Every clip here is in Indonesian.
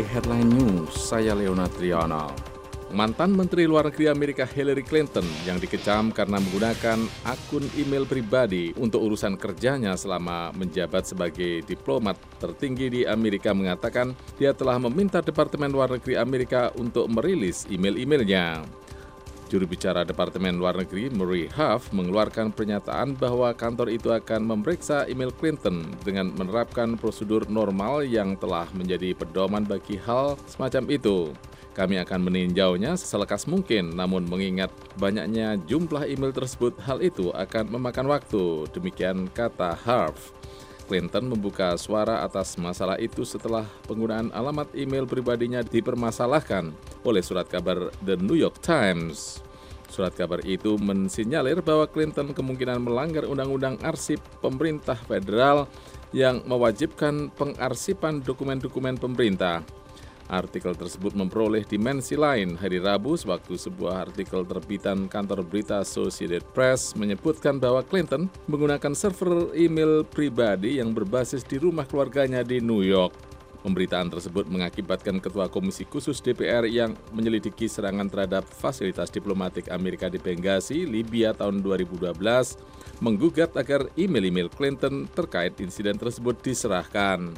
Headline News, saya Leonard Triana. Mantan Menteri Luar Negeri Amerika Hillary Clinton yang dikecam karena menggunakan akun email pribadi untuk urusan kerjanya selama menjabat sebagai diplomat tertinggi di Amerika mengatakan dia telah meminta Departemen Luar Negeri Amerika untuk merilis email-emailnya. Juru bicara Departemen Luar Negeri Marie Harf mengeluarkan pernyataan bahwa kantor itu akan memeriksa email Clinton dengan menerapkan prosedur normal yang telah menjadi pedoman bagi hal semacam itu. Kami akan meninjaunya selekas mungkin, namun mengingat banyaknya jumlah email tersebut, hal itu akan memakan waktu, demikian kata Harf. Clinton membuka suara atas masalah itu setelah penggunaan alamat email pribadinya dipermasalahkan oleh surat kabar The New York Times. Surat kabar itu mensinyalir bahwa Clinton kemungkinan melanggar undang-undang arsip pemerintah federal yang mewajibkan pengarsipan dokumen-dokumen pemerintah. Artikel tersebut memperoleh dimensi lain hari Rabu sewaktu sebuah artikel terbitan kantor berita Associated Press menyebutkan bahwa Clinton menggunakan server email pribadi yang berbasis di rumah keluarganya di New York. Pemberitaan tersebut mengakibatkan Ketua Komisi Khusus DPR yang menyelidiki serangan terhadap fasilitas diplomatik Amerika di Benghazi, Libya tahun 2012 menggugat agar email-email Clinton terkait insiden tersebut diserahkan.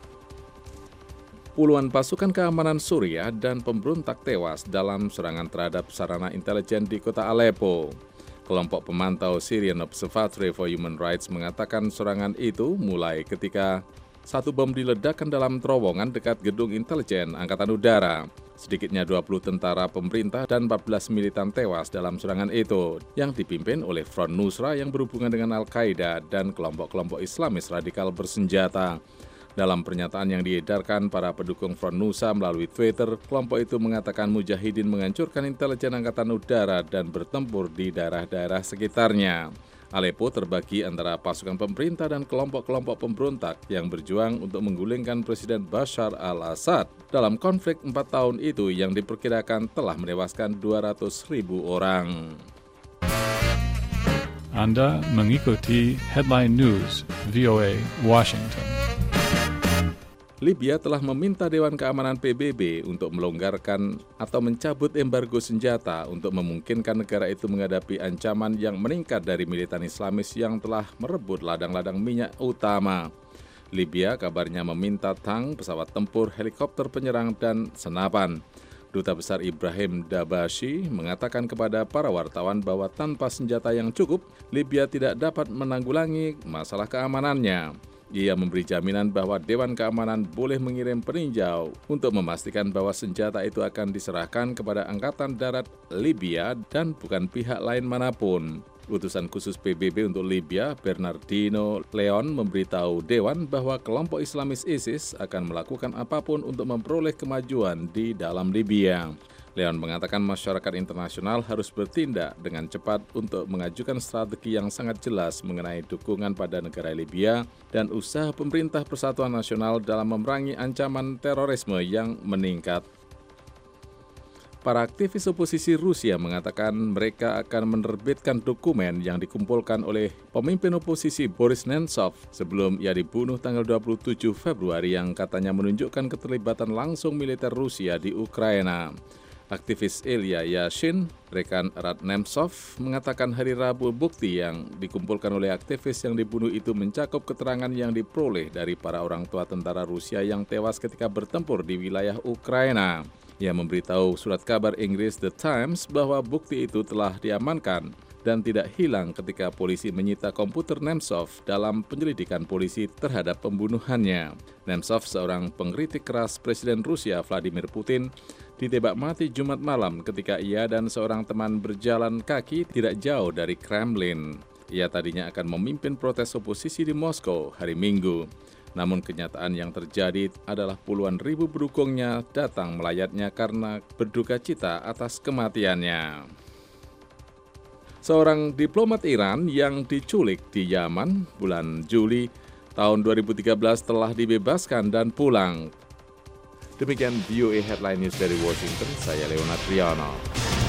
Puluhan pasukan keamanan Suriah dan pemberontak tewas dalam serangan terhadap sarana intelijen di kota Aleppo. Kelompok pemantau Syrian Observatory for Human Rights mengatakan serangan itu mulai ketika satu bom diledakkan dalam terowongan dekat gedung intelijen Angkatan Udara. Sedikitnya 20 tentara pemerintah dan 14 militan tewas dalam serangan itu, yang dipimpin oleh Front Nusra yang berhubungan dengan Al-Qaeda dan kelompok-kelompok Islamis radikal bersenjata. Dalam pernyataan yang diedarkan para pendukung Front Nusra melalui Twitter, kelompok itu mengatakan mujahidin menghancurkan intelijen Angkatan Udara dan bertempur di daerah-daerah sekitarnya. Aleppo terbagi antara pasukan pemerintah dan kelompok-kelompok pemberontak yang berjuang untuk menggulingkan Presiden Bashar al-Assad dalam konflik 4 tahun itu yang diperkirakan telah menewaskan 200.000 orang. Anda mengikuti Headline News VOA Washington. Libya telah meminta Dewan Keamanan PBB untuk melonggarkan atau mencabut embargo senjata untuk memungkinkan negara itu menghadapi ancaman yang meningkat dari militan Islamis yang telah merebut ladang-ladang minyak utama. Libya kabarnya meminta tank, pesawat tempur, helikopter penyerang, dan senapan. Duta Besar Ibrahim Dabashi mengatakan kepada para wartawan bahwa tanpa senjata yang cukup, Libya tidak dapat menanggulangi masalah keamanannya. Ia memberi jaminan bahwa Dewan Keamanan boleh mengirim peninjau untuk memastikan bahwa senjata itu akan diserahkan kepada Angkatan Darat Libya dan bukan pihak lain manapun. Utusan khusus PBB untuk Libya, Bernardino Leon, memberitahu Dewan bahwa kelompok Islamis ISIS akan melakukan apapun untuk memperoleh kemajuan di dalam Libya. Leon mengatakan masyarakat internasional harus bertindak dengan cepat untuk mengajukan strategi yang sangat jelas mengenai dukungan pada negara Libya dan usaha pemerintah Persatuan Nasional dalam memerangi ancaman terorisme yang meningkat. Para aktivis oposisi Rusia mengatakan mereka akan menerbitkan dokumen yang dikumpulkan oleh pemimpin oposisi Boris Nemtsov sebelum ia dibunuh tanggal 27 Februari yang katanya menunjukkan keterlibatan langsung militer Rusia di Ukraina. Aktivis Ilya Yashin, rekan erat Nemtsov, mengatakan hari Rabu bukti yang dikumpulkan oleh aktivis yang dibunuh itu mencakup keterangan yang diperoleh dari para orang tua tentara Rusia yang tewas ketika bertempur di wilayah Ukraina. Ia memberitahu surat kabar Inggris The Times bahwa bukti itu telah diamankan dan tidak hilang ketika polisi menyita komputer Nemtsov dalam penyelidikan polisi terhadap pembunuhannya. Nemtsov, seorang pengkritik keras Presiden Rusia Vladimir Putin, ditembak mati Jumat malam ketika ia dan seorang teman berjalan kaki tidak jauh dari Kremlin. Ia tadinya akan memimpin protes oposisi di Moskow hari Minggu. Namun kenyataan yang terjadi adalah puluhan ribu pendukungnya datang melayatnya karena berduka cita atas kematiannya. Seorang diplomat Iran yang diculik di Yaman bulan Juli tahun 2013 telah dibebaskan dan pulang. Demikian VOA Headline News dari Washington, saya Leonard Triana.